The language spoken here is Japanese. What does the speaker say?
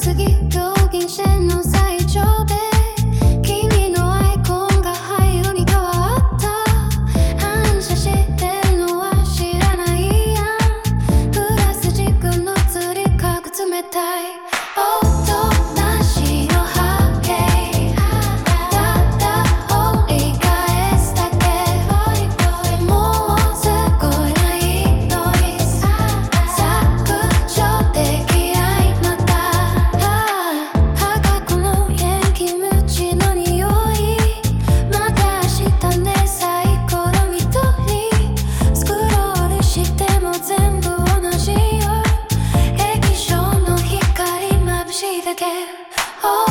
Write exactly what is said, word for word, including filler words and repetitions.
次料金線の最上で君のアイコンが灰色に変わった反射してるのは知らないやんプラスチックのつり革冷たい音なしの波形ただ折り返すだけもうすごいないノイズ削除できないまた墓この元気ムチの匂いまた明日ねサイコロ緑スクロールしても全部同じよ液晶の光眩しいだけ